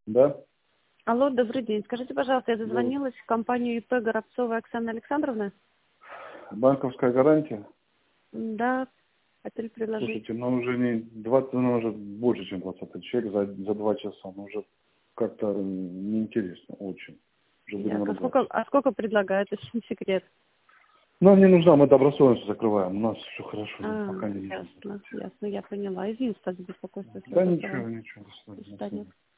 Да? Алло, добрый день. Скажите, пожалуйста, я Да. дозвонилась в компанию ИП Горобцова Оксана Александровна? Банковская гарантия? Да, хотели предложить. Слушайте, ну уже не 20, ну уже больше, чем 20 человек за 2 часа. Ну уже как-то неинтересно, очень. Уже будем Ясно. ругаться. Сколько предлагают, если не секрет? Нам не нужна, мы добросовестно закрываем. У нас все хорошо, нам пока не нужно. Ясно, я поняла. Извините, за беспокойство, если Да вдруг вам ничего, до не свидания. станет.